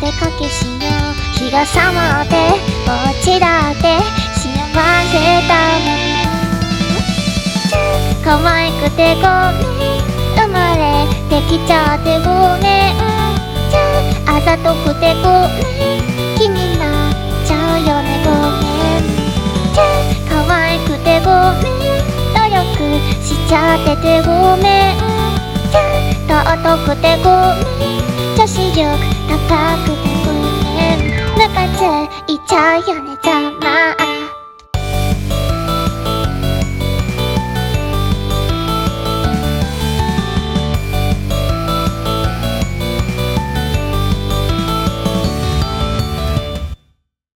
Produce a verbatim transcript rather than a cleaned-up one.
出かけしよう。日が覚まってこっちだって幸せだもん。可愛くてごめん、生まれてきちゃってごめん。あざとくてごめん、気になっちゃうよねごめん。可愛くてごめん、努力しちゃっててごめん。尊くてごめん、女子力高くてごめん。ムカついちゃうよねざ